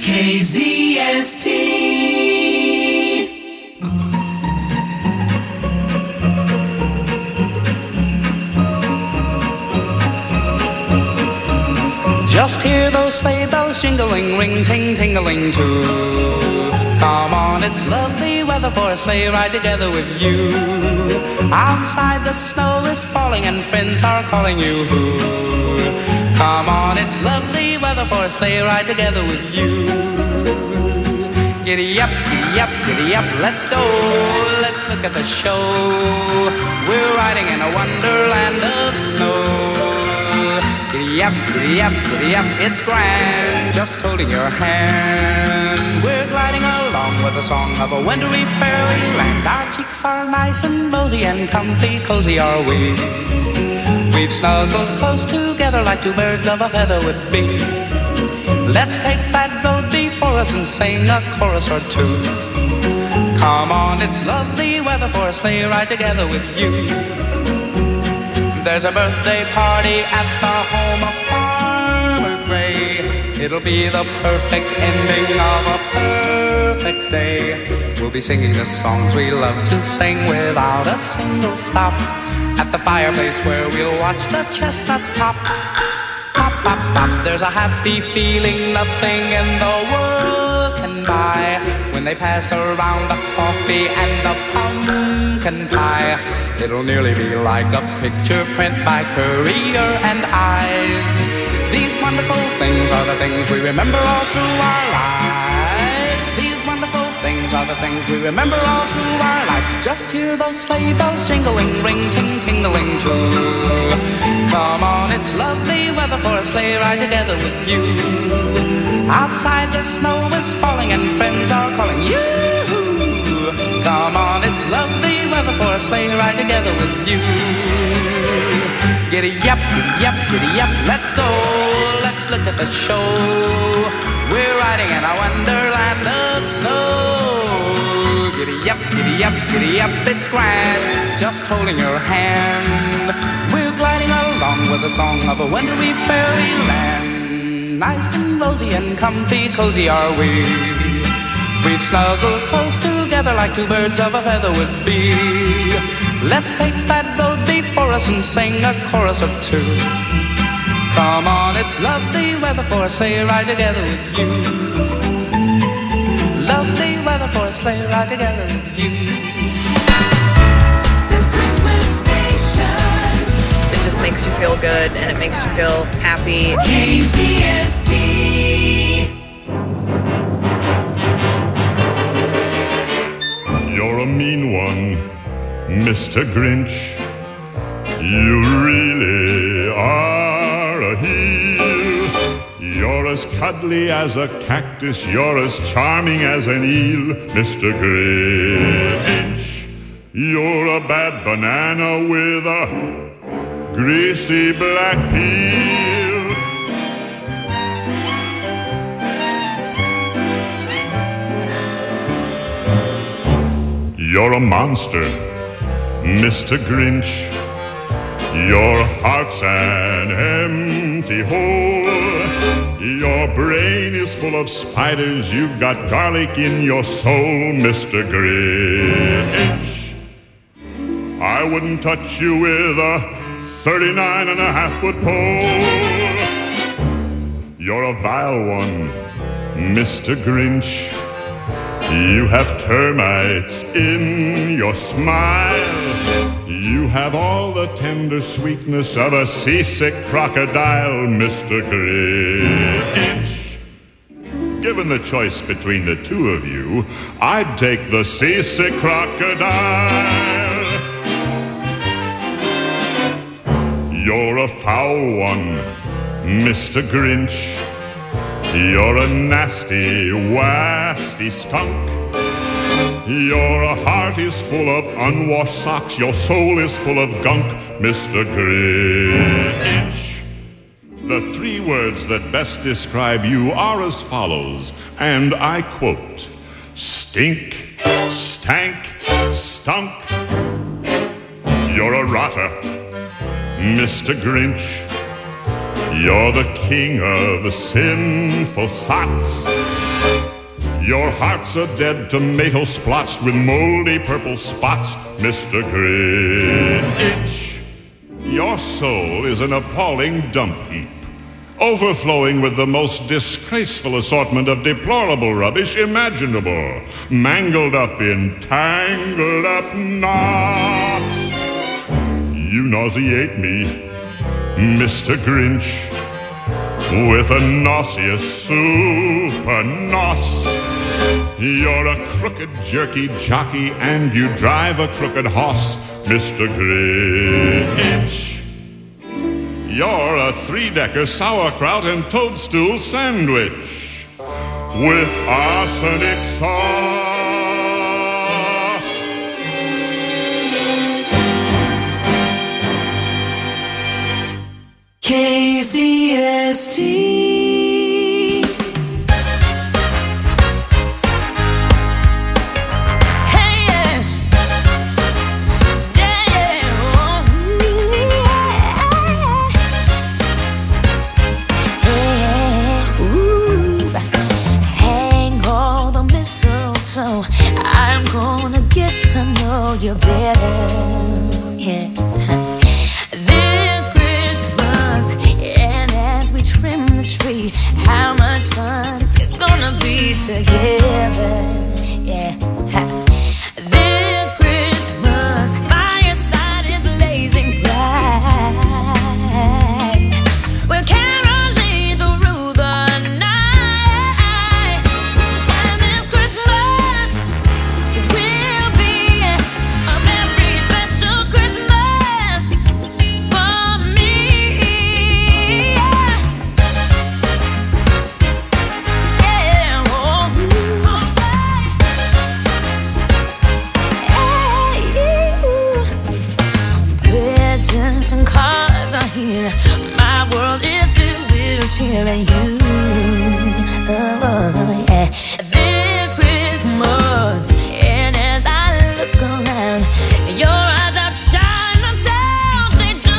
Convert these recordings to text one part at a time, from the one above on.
KZST. Just hear those sleigh bells jingling, ring, ting, tingling too. Come on, it's lovely weather for a sleigh ride together with you. Outside the snow is falling and friends are calling you. Come on, it's lovely weather for a sleigh ride together with you. Giddy up, giddy up, giddy up, let's go, let's look at the show. We're riding in a wonderland of snow. Giddy up, giddy up, giddy up, it's grand, just holding your hand. We're gliding along with the song of a wintry fairyland. Our cheeks are nice and rosy and comfy, cozy are we. We've snuggled close together like two birds of a feather would be. Let's take that road before us and sing a chorus or two. Come on, it's lovely weather for a sleigh ride together with you. There's a birthday party at the home of Farmer Gray. It'll be the perfect ending of a perfect day. We'll be singing the songs we love to sing without a single stop. At the fireplace where we'll watch the chestnuts pop. Pop, pop, pop. There's a happy feeling nothing in the world can buy when they pass around the coffee and the pumpkin pie. It'll nearly be like a picture print by Currier and Ives. These wonderful things are the things we remember all through our lives. These wonderful things are the things we remember all through our lives. Just hear those sleigh bells jingling, ring, ting, tingling too. Come on, it's lovely weather for a sleigh ride together with you. Outside the snow is falling and friends are calling you. Come on, it's lovely weather for a sleigh ride together with you. Giddy up, giddy up, giddy up, let's go, let's look at the show. We're riding in a wonderland of snow. Giddy up, giddy up, giddy up, it's grand, just holding your hand. We're gliding along with the song of a wintry fairyland. Nice and rosy and comfy, cozy are we. We've snuggled close together like two birds of a feather would be. Let's take that road before us and sing a chorus or two. Come on, it's lovely weather for a sleigh ride together with you. Lovely weather for a sleigh ride together with you. The Christmas Station. It just makes you feel good and it makes you feel happy. KZST. You're a mean one, Mr. Grinch. You really are a heel. You're as cuddly as a cactus. You're as charming as an eel, Mr. Grinch. You're a bad banana with a greasy black peel. You're a monster, Mr. Grinch. Your heart's an empty hole. Your brain is full of spiders. You've got garlic in your soul, Mr. Grinch. I wouldn't touch you with a 39.5-foot pole. You're a vile one, Mr. Grinch. You have termites in your smile. You have all the tender sweetness of a seasick crocodile, Mr. Grinch. Given the choice between the two of you, I'd take the seasick crocodile. You're a foul one, Mr. Grinch. You're a nasty, wasty skunk. Your heart is full of unwashed socks. Your soul is full of gunk, Mr. Grinch. The three words that best describe you are as follows, and I quote: stink, stank, stunk. You're a rotter, Mr. Grinch. You're the king of sinful sots. Your heart's a dead tomato splotched with moldy purple spots, Mr. Grinch. Your soul is an appalling dump heap, overflowing with the most disgraceful assortment of deplorable rubbish imaginable, mangled up in tangled up knots. You nauseate me, Mr. Grinch, with a nauseous super nos. You're a crooked jerky jockey and you drive a crooked hoss, Mr. Grinch. You're a three-decker sauerkraut and toadstool sandwich with arsenic sauce. KZST. I'm gonna get to know you better. Yeah. This Christmas, and as we trim the tree, how much fun it's gonna be together. Yeah. This Christmas, fireside is blazing bright. We're caroling through the night, and this Christmas will be a very special Christmas for me. Yeah, oh, presents and cards are here. My world is filled with cheer and you. Oh, yeah. This Christmas, and as I look around, your eyes outshine the town they do.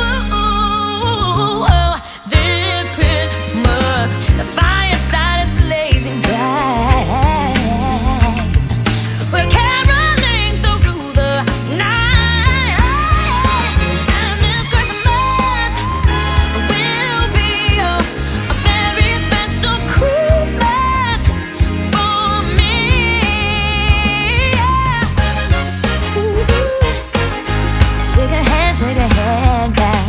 This Christmas, the fireside is blazing bright. We're caroling through the night, and this Christmas will be a very special Christmas for me. Ooh. Shake a hand, guy.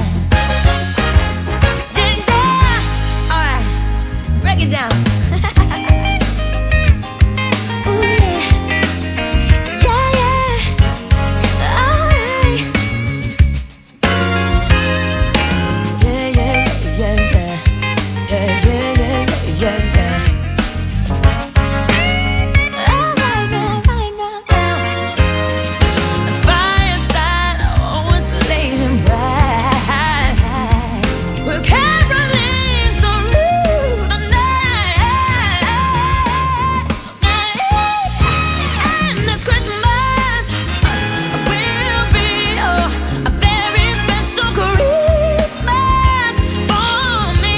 Yeah. All right, break it down. Ooh, yeah. Yeah, yeah. All right. Yeah, yeah, yeah, yeah. Yeah, yeah, yeah, yeah, yeah. All right now, right now. The fireside always blazing bright. We're caroling through the night, and this Christmas will be a very special Christmas for me.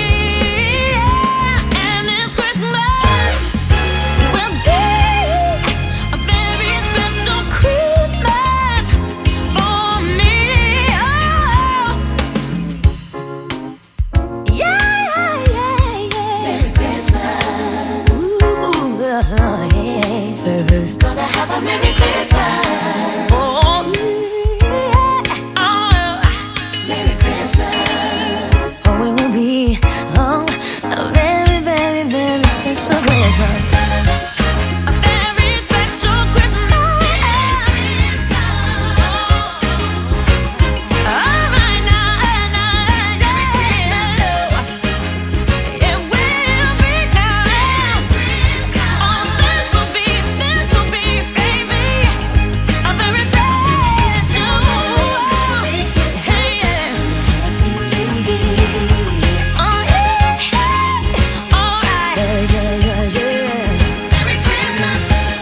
And this Christmas will be a very special Christmas for me. Oh, yeah, yeah, yeah, yeah. Merry Christmas. Ooh, yeah. Gonna have a Merry Christmas. Oh, yeah. Oh, Merry Christmas. Oh, it will be a very, very, very special Christmas. A very special Christmas. All right now, it will be now. Oh, this will be, baby, a very special. Hey, yeah. Oh, yeah. All right. Yeah, yeah, yeah. Merry Christmas.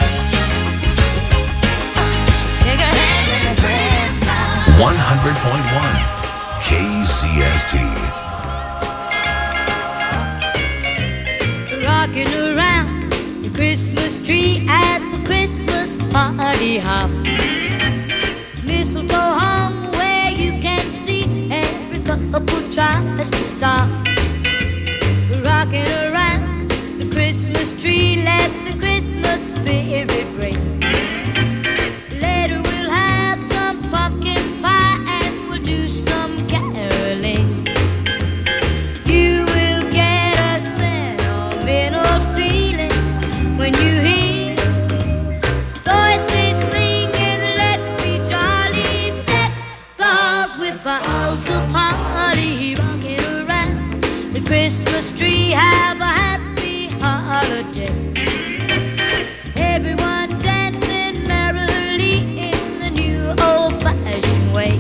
Shake a hand, Merry Christmas. 100.1 KZST. Rocking around the Christmas tree at the Christmas party hop. Mistletoe hung where you can see every couple tries to stop. Rocking around the Christmas tree, let the Christmas spirit ring. Later we'll have some pumpkin pie and we'll do some caroling. You will get a sentimental feeling when you hear voices singing, let's be jolly, deck the halls with boughs of holly. Rocking around the Christmas tree, have a happy holiday. Everyone dancing merrily in the new old-fashioned way.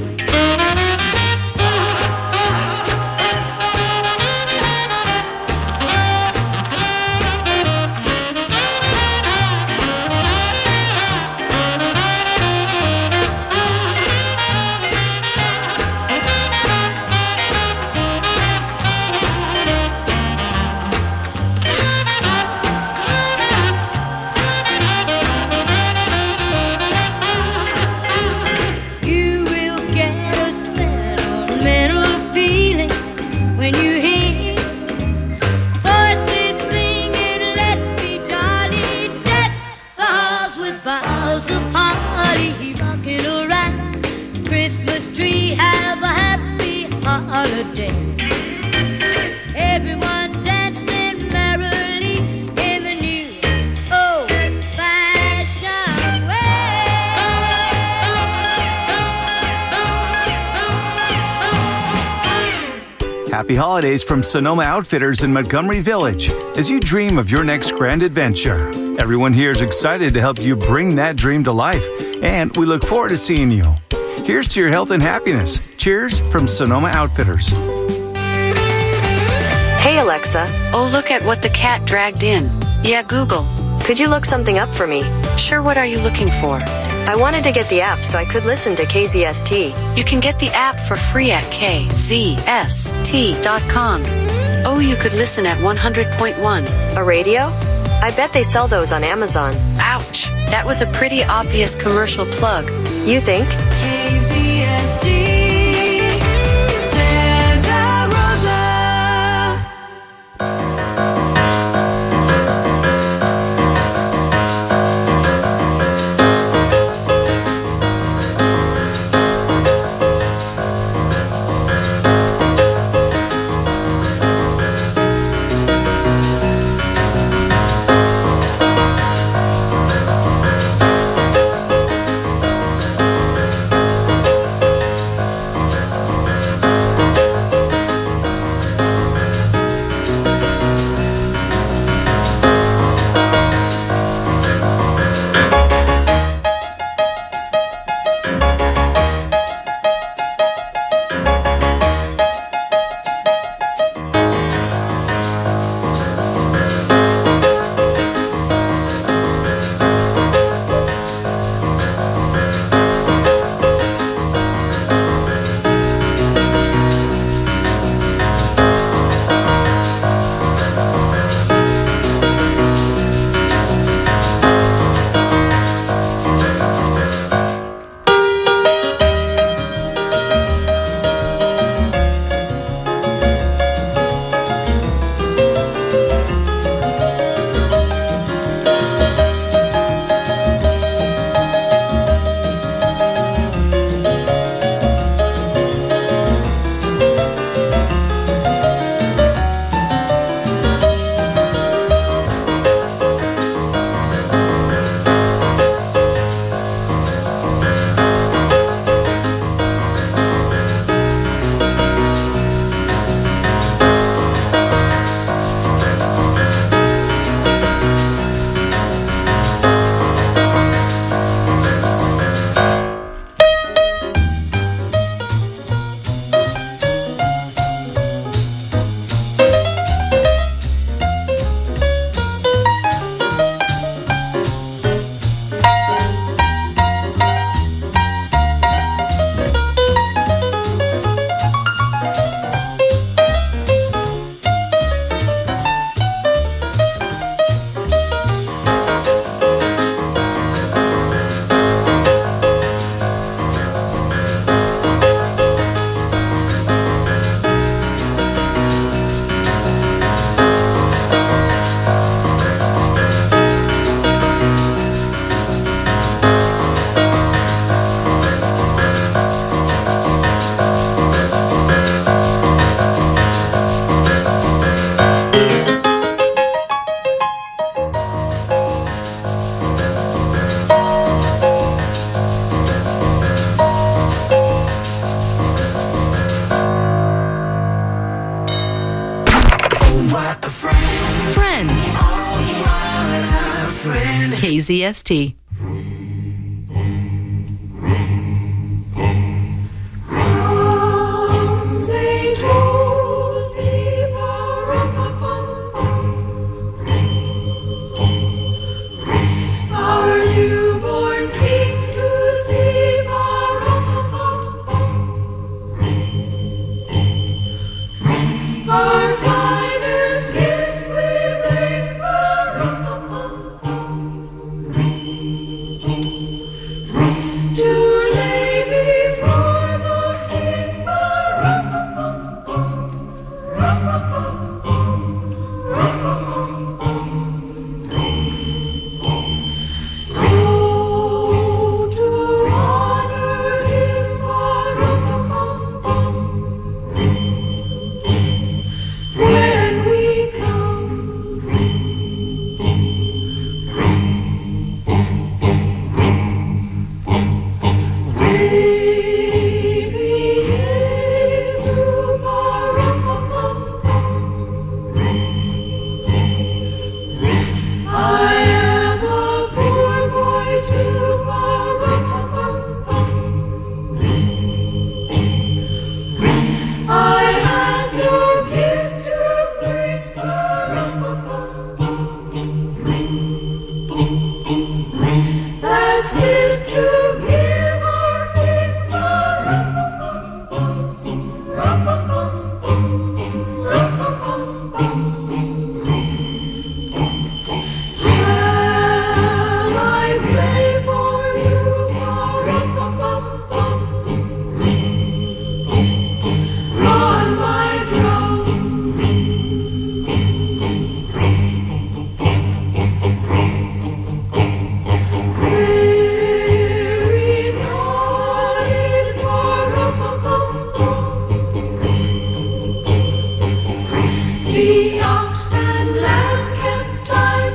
You will get a sentimental feeling when you hear voices singing, let's be jolly, deck the halls with boughs of holly. Rocking around the Christmas tree, have a happy holiday. Everyone dancing merrily in the new old-fashioned way. Happy holidays from Sonoma Outfitters in Montgomery Village. As you dream of your next grand adventure, everyone here is excited to help you bring that dream to life, and we look forward to seeing you. Here's to your health and happiness. Cheers from Sonoma Outfitters. Hey Alexa, Oh, look at what the cat dragged in. Yeah, Google. could you look something up for me? Sure, what are you looking for? I wanted to get the app so I could listen to KZST. You can get the app for free at kzst.com. Oh, you could listen at 100.1. A radio? I bet they sell those on Amazon. Ouch, that was a pretty obvious commercial plug. You think? KZST Santa Rosa. KZST. Our newborn king to see, our finest gifts we bring, to lay before the king. So to honor him, when we come, baby Jesus, I am a poor boy too. I have no gift to bring. That's it to give our Shall I play for you on my drum? Weary nodded the ox and lamb kept time.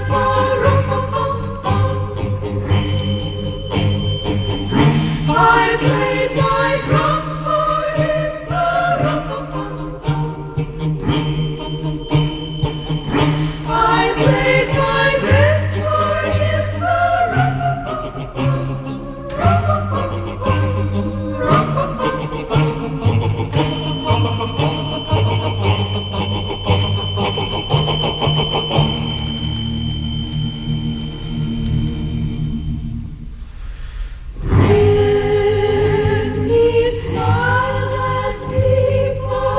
I played my drum for him. I played my best for him. Then he smiled at me,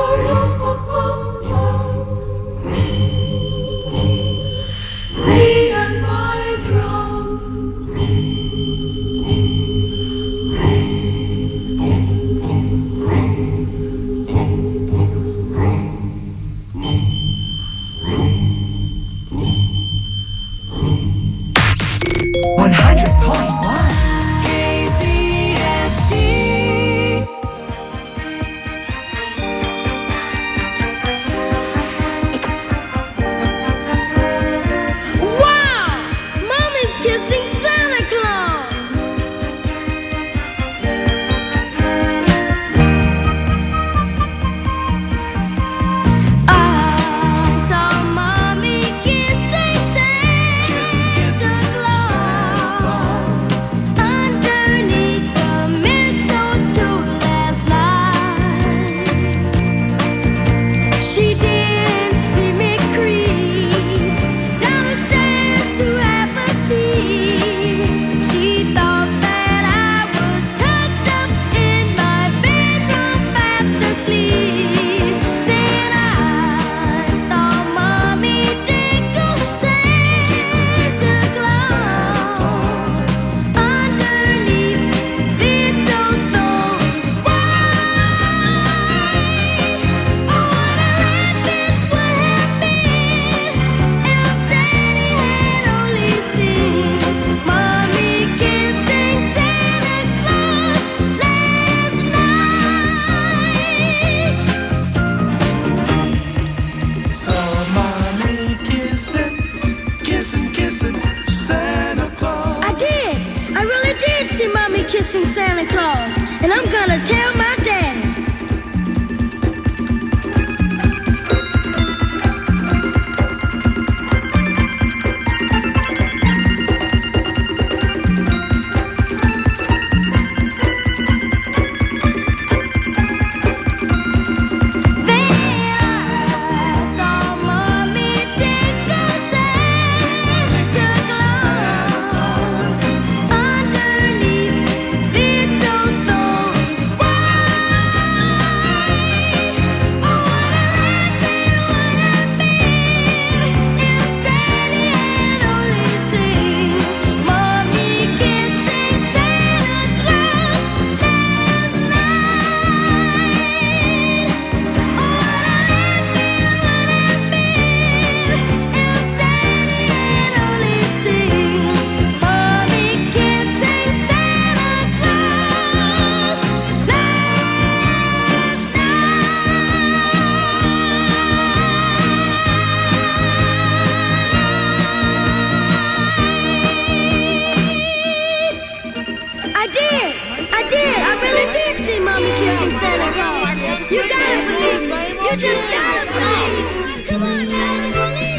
me and my drum. KZST. Wow! Mommy's kissing Santa Claus! I saw Mommy kissing Santa Claus. You just gotta believe. Come on, man, believe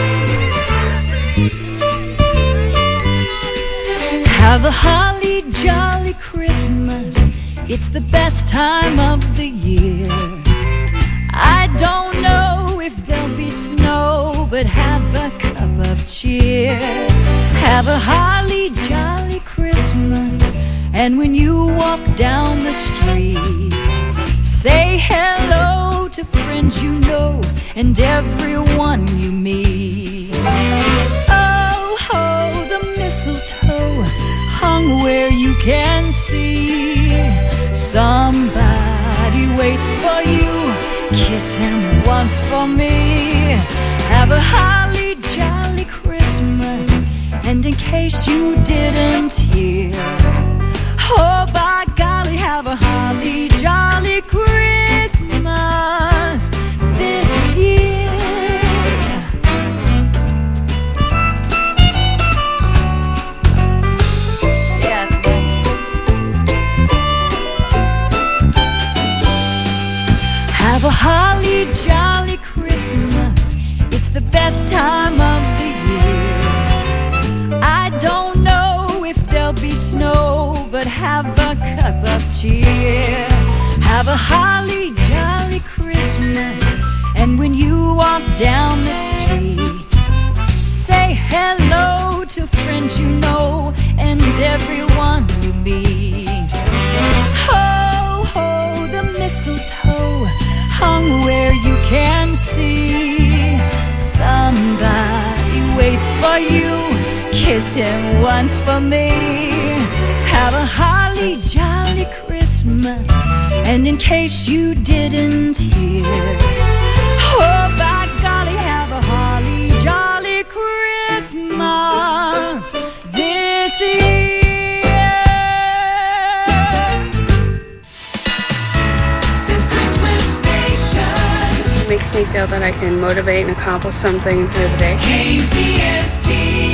me. Have a holly jolly Christmas. It's the best time of the year. I don't know if there'll be snow, but have a cup of cheer. Have a holly jolly Christmas. And when you walk down the street, say hello to friends you know and everyone you meet. Oh, ho, the mistletoe hung where you can see. Somebody waits for you. Kiss him once for me. Have a holly jolly Christmas. And in case you didn't hear, oh, by golly, have a holly jolly Christmas this year. Yeah, it's nice. Have a holly jolly Christmas. It's the best time of the year. I don't know if there'll be snow, but have a cup of cheer. Have a holly jolly Christmas. And when you walk down the street, say hello to friends you know and everyone you meet. Ho, ho, the mistletoe hung where you can see. Somebody waits for you. Kiss him once for me. Have a holly jolly Christmas. And in case you didn't hear, oh, by golly, have a holly jolly Christmas this year. The Christmas Station. It makes me feel that I can motivate and accomplish something through the day. KZST.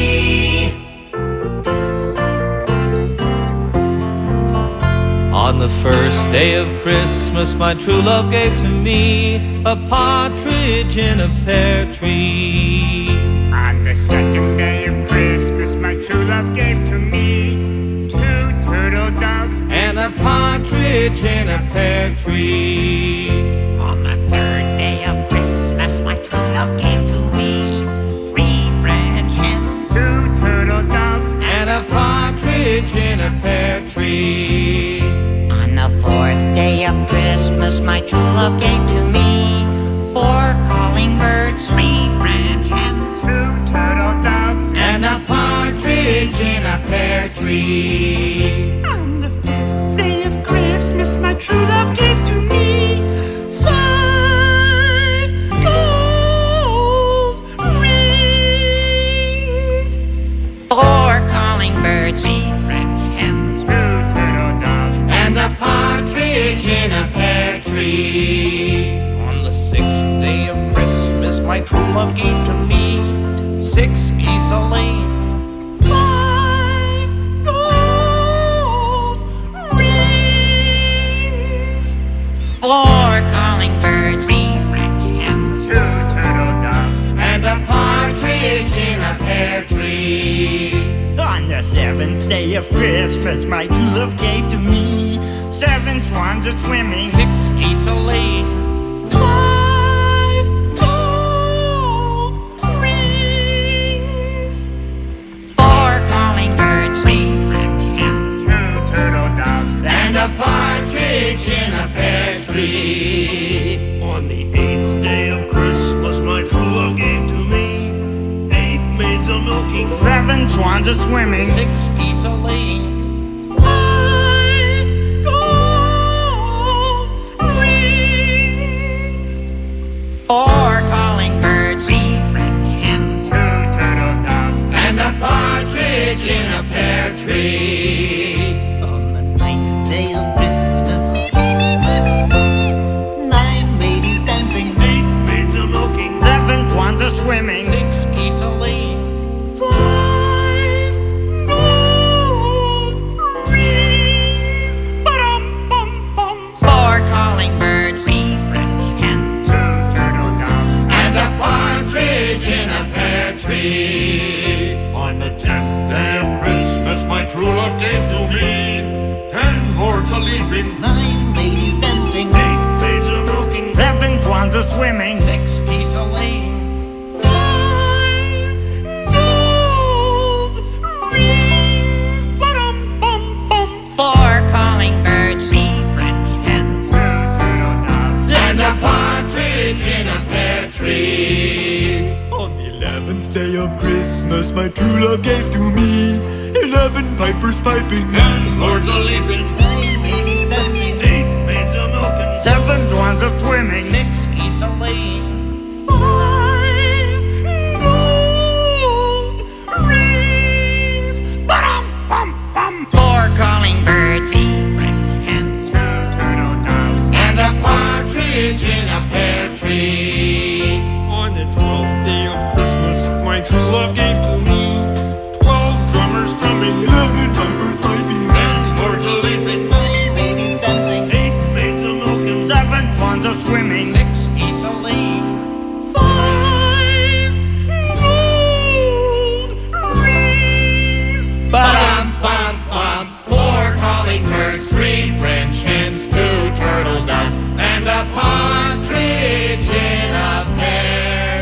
On the first day of Christmas, my true love gave to me a partridge in a pear tree. On the second day of Christmas, my true love gave to me 2 turtle doves and a partridge in a pear tree. On the third day of Christmas, my true love gave to me 3 French hens, 2 turtle doves and a partridge in a pear tree. On the fourth day of Christmas, my true love gave to me 4 calling birds, 3 French hens, 2 turtle doves and a partridge in a pear tree. On the 5th day of Christmas, my true love gave to me 5 gold rings, 4 calling birds, 3 French hens, 2 turtle doves and a partridge in a pear tree. On the 6th day of Christmas, my true love gave to me 6 geese a-laying, 5 gold rings, 4 calling birds, 3 French hens, 2 turtle doves and a partridge in a pear tree. On the 7th day of Christmas, my true love gave to me 7 swans a swimming, 6 geese a-laying, 5 gold rings, 4 calling birds, 3 French hens, 2 turtle doves and a partridge in a pear tree. On the 8th day of Christmas, my true love gave to me 8 maids a milking, 7 swans a swimming, 6 geese a-laying, 5 gold rings, 4 calling birds, 3 French hens, 2 turtle doves and a partridge in a pear tree. On the 9th day of Christmas, 9 ladies dancing, 8 maids a milking, 7 swans a swimming, 6 geese a-laying, 5 gold rings, ba-dum-bum-bum, 4 calling birds, 3 French hens, 2 swimming. 6 geese a laying. 4 calling birds, 3 French hens, 2 turtle doves, And a partridge in a pear tree. On the 11th day of Christmas, my true love gave to me 11 pipers piping, And lords a leaping. 9 ladies dancing, 8 maids a milking, 7 swans a swimming. 6 geese a laying. 5 gold rings. Ba-dum-bum-bum. 4 calling birds, 3 French hens, 2 turtle doves, And a partridge in a pear tree. On the 12th day of Christmas, my true love gave to me 12 drummers drumming, 11 pipers piping, And lords a leaping. 9 ladies dancing, 8 maids a milking, 7 swans a swimming. 6 geese a laying. 5 gold rings. Ba-dum-bum-bum. 4 calling birds, 3 French hens, 2 turtle doves, and a partridge in a pear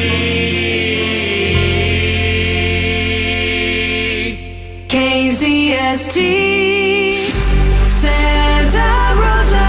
tree. KZST Santa Rosa.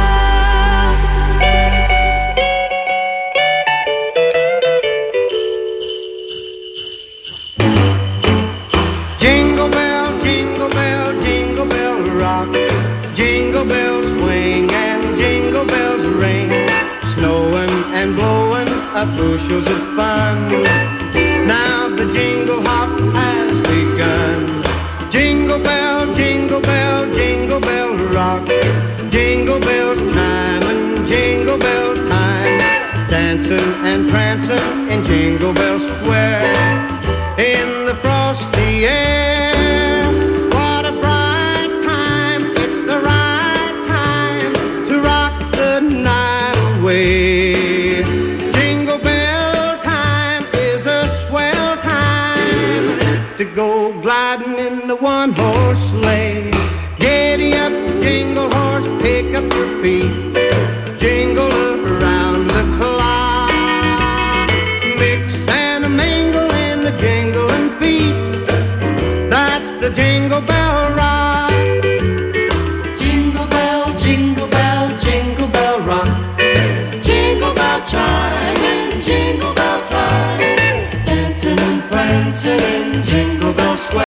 Jingle bell, jingle bell, jingle bell rock. Jingle bells swing and jingle bells ring. Snowing and blowing up bushels of fun. Now the jingle hop has begun. Jingle bell, jingle bell, jingle bell rock. Jingle bells chime and jingle bell time. Dancing and prancing in Jingle Bell Square. In the frosty air, what a bright time. It's the right time to rock the night away. Jingle bell time is a swell time to go gliding in the one-horse sleigh. Giddy up, jingle horse, pick up your feet. Jingle around the clock. Mix and a mingle in the jingling feet. That's the jingle